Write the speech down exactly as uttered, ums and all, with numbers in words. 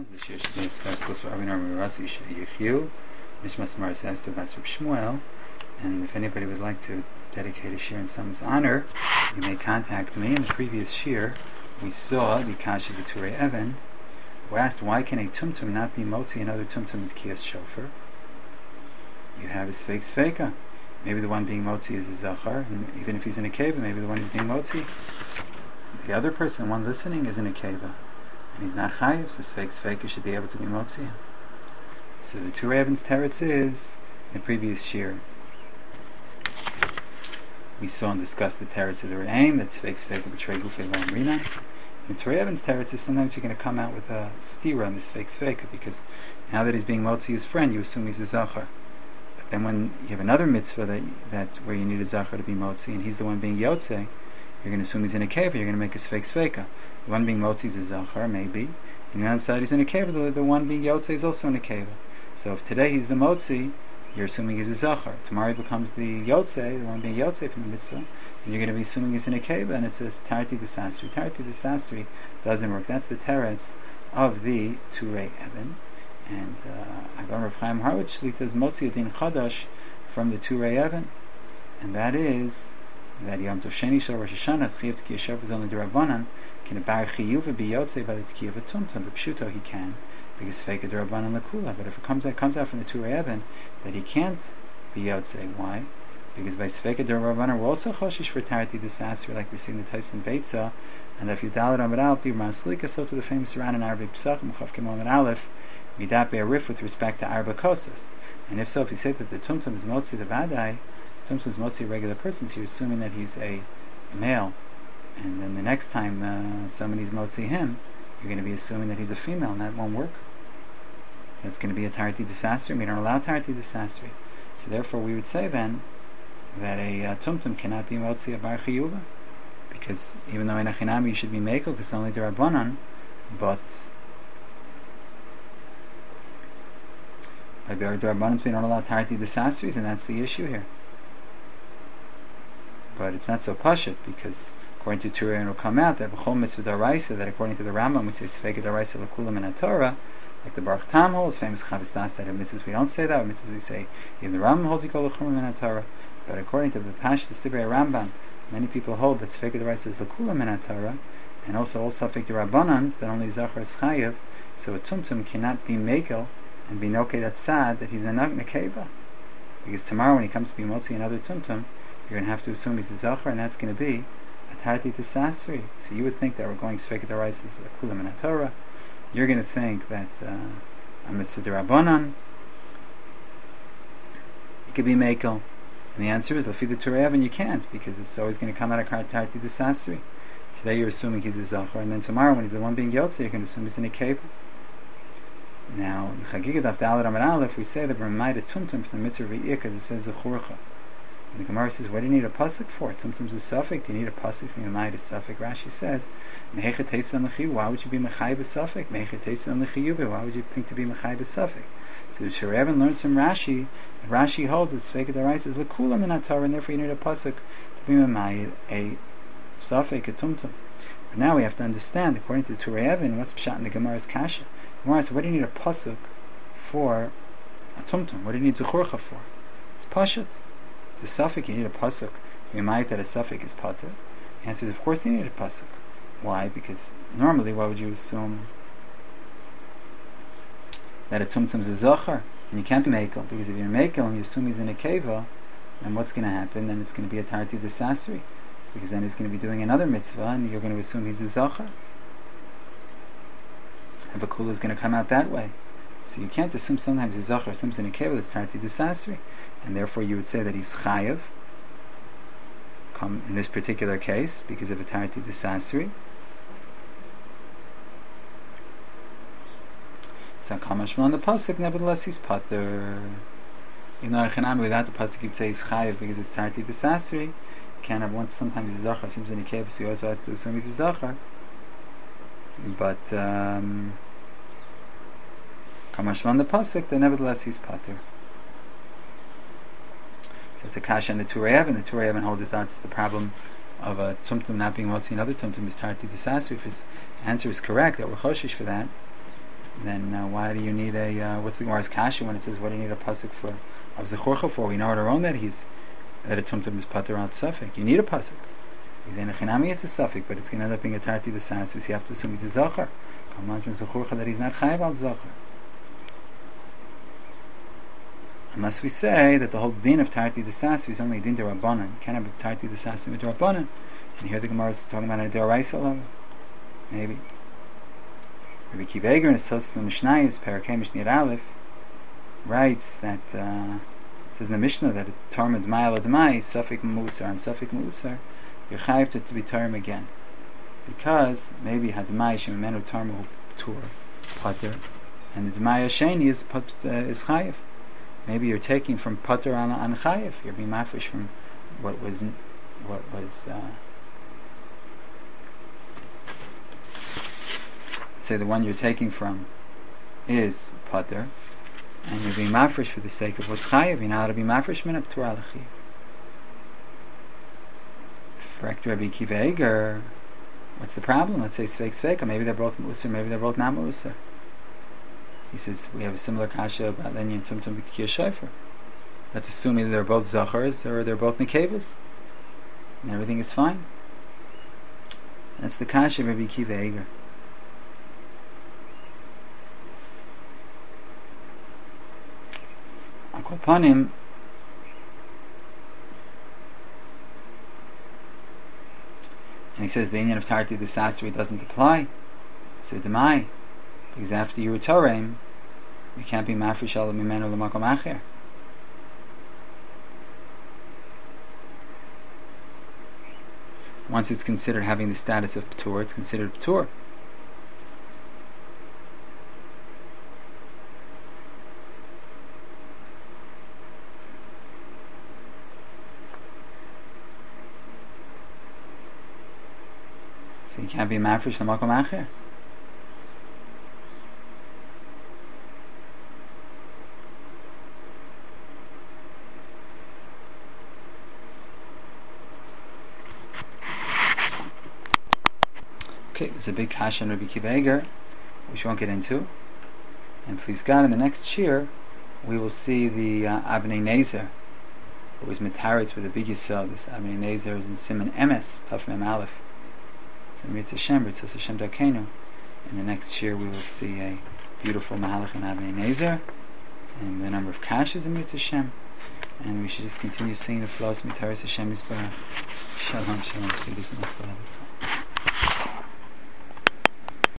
This year should be a special for Rabbi Razi Yechiel, Mishmas Maris Esther Bas Reb Shmuel. And if anybody would like to dedicate a shir in someone's honor, you may contact me. In the previous shir, we saw the Kasha V'Turei Evan, who asked, why can a tumtum not be motzi another tumtum with kiyas shofar? You have a sfeik sfeika. Maybe the one being motzi is a zachar, and even if he's in a keva, maybe the one who's being motzi, the other person, the one listening, is in a keva, and he's not chayiv, so sfeik sfeika should be able to be motzi. So the Turei Evan's teretz is, in the previous shir, we saw and discussed the teretz of the Re'aim, that sfeik sfeika b'trei gufei lo amrina. The Turei Evan's teretz is sometimes you're going to come out with a stira on the sfeik sfeika, because now that he's being motzi his friend, you assume he's a zachar. But then when you have another mitzvah that, that where you need a zachar to be motzi, and he's the one being yotze, you're going to assume he's in a keva, you're going to make a sfeik sfeika. The one being motzi is a zachar, maybe, and the other side he's in a keva, the, the one being yotze is also in a keva. So if today he's the motzi, you're assuming he's a zachar. Tomorrow he becomes the yotze, the one being yotze from the mitzvah, and you're going to be assuming he's in a keva, and it says tarti desasri. Tarti desasri doesn't work. That's the teretz of the Turei Evan. And Agar Rav Chaim Harwitz Shlita is motzi adin chadash from the Turei Evan, and that is that Yom Tov Sheni Shal Rosh Hashanah Chiyav Tkiyah Shofar is only d'Rabbanan. Can a bar chiyuv be yotze by the Tkiyah of Tumtum? But Pshuto he can, because fake d'Rabbanan lekula. But if it comes out comes out from the Turei Evan that he can't be yotze, why? Because by Sfeika d'Rabbanan we're also choshish for tarti desasri, like we see in the Tyson Beitza, and if you dalit Amud Aleph, the Maslika, so to the famous Ran and Arabic Pesachim Chav Kemol Amud Aleph, Midat Be'arif with respect to Arba Kosas. And if so, if you say that the Tumtum is motzi the Vadai, Tumtum is motzi a regular person, so you're assuming that he's a male, and then the next time uh, somebody's motzi him, you're going to be assuming that he's a female, and that won't work. That's going to be a tarti desasri. We don't allow tarti desasri. So therefore we would say then that a uh, tumtum cannot be motzi a bar chiyuva, because even though in a chinami you should be mekel, because only the Rabbanan, but by the Rabbanans we don't allow tarti desasris, and that's the issue here. But it's not so pashut, because according to Turei, it will come out that b'chol mitzvah d'oraisa, that according to the Rambam we say sfeika d'oraisa l'kulam in Torah, like the Baruch Tam holds, famous Chavis Das, that in mitzvahs we don't say that, in mitzvahs we say even the Rambam holds yikol l'chulam in Torah. But according to the Pash, the Sivrei Rambam, many people hold that sfeika d'oraisa is l'kulam in Torah, and also all safek d'Rabbanans that only zachar is chayiv. So a tumtum cannot be mekel and be noked at sad that he's a nekeva, because tomorrow when he comes to be motzi another tumtum, you're going to have to assume he's a zachar, and that's going to be a tarti desasri. So you would think that we're going sfeika d'oraisa is l'kulam in Torah. You're going to think that uh, a mitzvah d'Rabbanan it could be mekel, and the answer is lefi the Turei Evan you can't, because it's always going to come out of tarti desasri. Today you're assuming he's a zachar, and then tomorrow when he's the one being yotze, you're going to assume he's in a keva. Now in Chagiga Daf Dalet Amud Aleph we say that we're made a tumtum from the mitzvah v'iyah because it says zechurcha. And the Gemara says, what do you need a pasuk for? Tumtum's a suffix. Do you need a pasuk from the a suffix? Rashi says, Meicha teitz on the why would you be mechayiv a suffix? Meicha teitz on the chiyuv, why would you think to be mechayiv a suffix? So the Turei Evan learns from Rashi, and Rashi holds that Sfeika d'oraisa is l'kulam in Torah, and therefore you need a pasuk to be mechayiv a suffix, a tumtum. But now we have to understand, according to the Turei Evan, what's pshat in the Gemara's kasha? The Gemara says, what do you need a pasuk for a tumtum? What do you need zechurcha for? It's pashut. It's a suffix, you need a pasuk. You might that a suffix is pater. The answer is, of course you need a pasuk. Why? Because normally, why would you assume that a tumtum is a zachar, and you can't be mekel? Because if you're mekel and you assume he's in a keva, then what's going to happen? Then it's going to be a tarti desasri, because then he's going to be doing another mitzvah, and you're going to assume he's a zachar. And Vakula is going to come out that way. So you can't assume sometimes he's zachar, sometimes in a keva that's tarti desasri. And therefore you would say that he's chayiv come in this particular case because of a tarti desasri. So kamashmal on the pasuk, nevertheless he's pater. Even though Echanami without the pasuk you'd say he's chayiv because it's tarti desasri. You can't have one, sometimes he's a zachar, seems in a keva, so he also has to assume he's a zachar. But um kamashmal on the pasuk, then nevertheless he's pater. So it's a kasha in the Turei Evan. The Turei Evan holds this out. It's the problem of a tumtum not being motzi, another tumtum is tarti desasri. If his answer is correct, that we're choshish for that, then uh, why do you need a uh, what's the Gemara's kasha when it says what do you need a pasuk for Av Zechorcha for? We know on our own that he's that a tumtum is pater al safek. You need a pasuk. He's in a chinami, it's a suffix, but it's going to end up being a tarti the sans, so you have to assume it's a zachar. That he's not chayav al zachar. Unless we say that the whole din of tarti the sans is only din derabbanan. You can't have a tarti the sans in derabbanan. And here the Gemara is talking about a deraisa level. Maybe. Rabbi Akiva Eiger in his Tosfos Mishnayos, Parakeh Mishnayos Aleph, writes that uh, it says in the Mishnah that a torah d'mai l'd'mai, suffik musar and suffik musar, you're chayiv to, to be term again, because maybe hadmai shemimenu tarmu tur pater, and the d'mai hasheni is pat, uh, is chayiv. Maybe you're taking from pater on on chayiv. You're being mafresh from what was what was. Uh, say the one you're taking from is pater, and you're being mafresh for the sake of what's chayiv. You're not allowed to be mafresh min of tur alachi. Correct, Rabbi Akiva Eiger. What's the problem? Let's say Sveik Sveika. Maybe they're both Musar, maybe they're both not Musar. He says we have a similar kasha about Lenny and Tumtum B'Tkiyah Shofar. Let's assume either they're both Zachars or they're both Nekevas, and everything is fine. That's the kasha of Rabbi Akiva Eiger. Al Kol Panim, and he says the union of Tarti the Sasri doesn't apply. So Demai, because after you were Torem, you can't be Mafresh Ala Mimenu L'Makom Acher. Once it's considered having the status of P'tur, it's considered P'tur. So you can't be mafresh l'makom acher. Okay, there's a big kasha in Rabbi Akiva Eiger, which we won't get into. And please God, in the next shir, we will see the uh, Avnei Nezer, who was mitaritz with the big yisod. This Avnei Nezer is in Siman Emes, Taf Mem Aleph. So Ritz Hashem, Ritz Hashem Darkeinu. In the next year we will see a beautiful Mahalach in Avnei Nezer, and the number of kashas in Ritz Hashem. And we should just continue singing the flows Mitaris Hashem Yisbarach. Shalom, shalom, sweetest and